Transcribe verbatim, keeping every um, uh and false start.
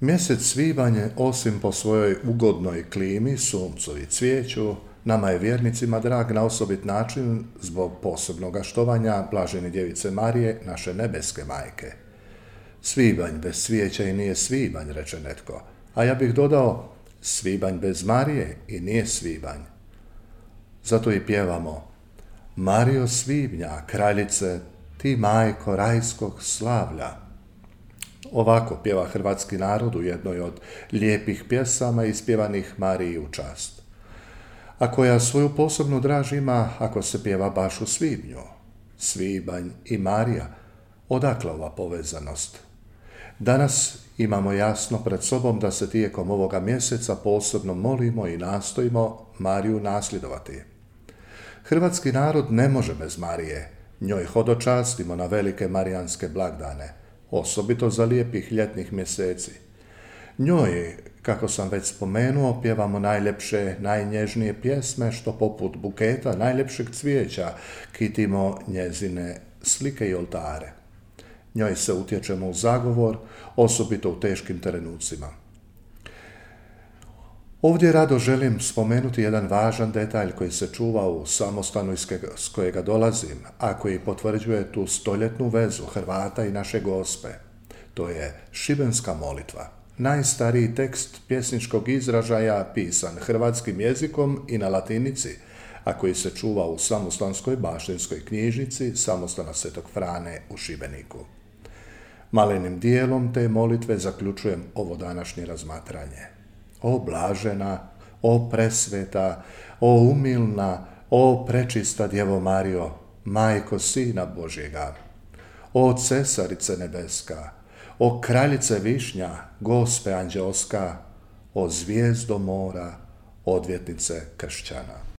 Mjesec svibanj, osim po svojoj ugodnoj klimi, suncu i cvijeću, nama je vjernicima drag na osobit način zbog posebnog štovanja blažene djevice Marije, naše nebeske majke. Svibanj bez svijeća i nije svibanj, reče netko, a ja bih dodao svibanj bez Marije i nije svibanj. Zato i pjevamo: Marijo svibnja, kraljice, ti majko rajskog slavlja. Ovako pjeva hrvatski narod u jednoj od lijepih pjesama ispjevanih Mariji u čast, a koja svoju posebnu draž ima ako se pjeva baš u svibnju. Svibanj i Marija, odakle ova povezanost? Danas imamo jasno pred sobom da se tijekom ovoga mjeseca posebno molimo i nastojimo Mariju nasljedovati. Hrvatski narod ne može bez Marije, njoj hodočastimo na velike marijanske blagdane, osobito za lijepih ljetnih mjeseci. Njoj, kako sam već spomenuo, pjevamo najljepše, najnježnije pjesme, što poput buketa najljepšeg cvijeća kitimo njezine slike i oltare. Njoj se utječemo u zagovor, osobito u teškim trenucima. Ovdje rado želim spomenuti jedan važan detalj koji se čuva u samostanu iz kojega dolazim, a koji potvrđuje tu stoljetnu vezu Hrvata i naše Gospe. To je šibenska molitva, najstariji tekst pjesničkog izražaja pisan hrvatskim jezikom i na latinici, a koji se čuva u samostanskoj baštinskoj knjižnici samostana Svetog Frane u Šibeniku. Malenim dijelom te molitve zaključujem ovo današnje razmatranje. O blažena, o presveta, o umilna, o prečista Djevo Marijo, majko Sina Božjega, o cesarice nebeska, o kraljice višnja, Gospe anđelska, o zvijezdo mora, odvjetnice kršćana.